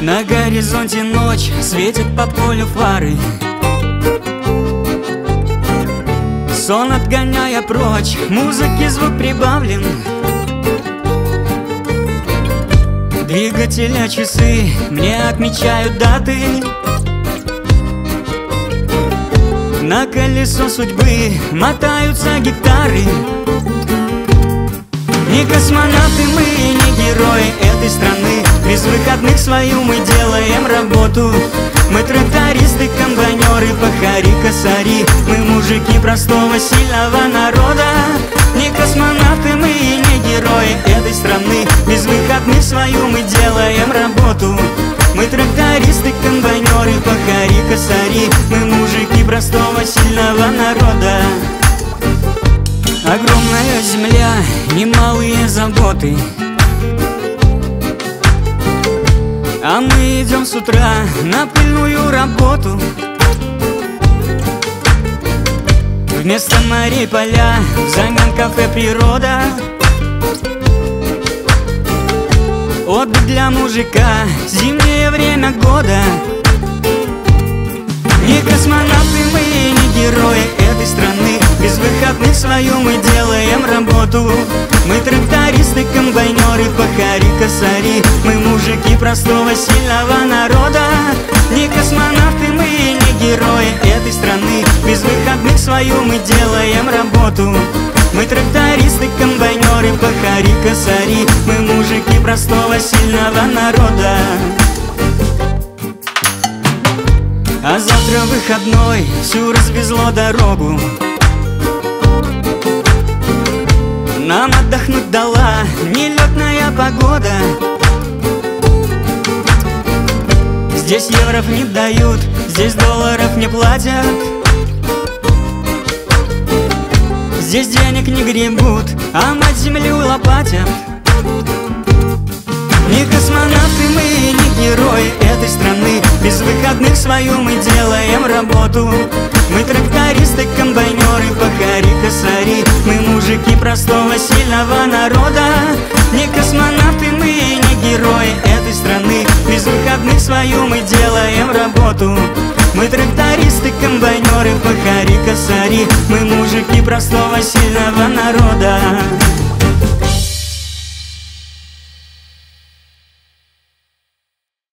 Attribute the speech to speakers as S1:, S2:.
S1: На горизонте ночь, светит по полю фары. Сон отгоняя прочь, музыки звук прибавлен. Двигателя часы мне отмечают даты. На колесо судьбы мотаются гектары. Не космонавты мы, не герои этой страны. Без выходных свою мы делаем работу. Мы трактористы, комбайнеры, пахари, косари. Мы мужики простого сильного народа. Не космонавты мы, не герои этой страны. Без выходных свою мы делаем работу. Мы трактористы, комбайнеры, пахари, косари. Мы мужики простого сильного народа. Огромная земля, немалые заботы. А мы идем с утра на пыльную работу. Вместо морей поля, взамен кафе природа. Отдых для мужика, зимнее время года. Не космонавты мы, не герои этой страны. Без выходных свою мы делаем работу. Мы трактористы, комбайнеры, пахари, косари. Мы мужики простого сильного народа. Не космонавты мы, не герои этой страны. Без выходных свою мы делаем работу. Мы трактористы, комбайнеры, пахари, косари. Мы мужики простого сильного народа. А завтра выходной, всю развезло дорогу. Нам отдохнуть дала нелетная погода. Здесь евров не дают, здесь долларов не платят. Здесь денег не гребут, а мать землю лопатят. Не космонавты мы, не герои этой страны. Без выходных свою мы делаем работу. Мы трактористы, комбайнеры, пахари, косари. Мы мужики простого сильного народа. Не космонавты мы, не герои этой страны. Без выходных свою мы делаем работу. Мы трактористы, комбайнеры, пахари, косари. Мы мужики простого сильного народа.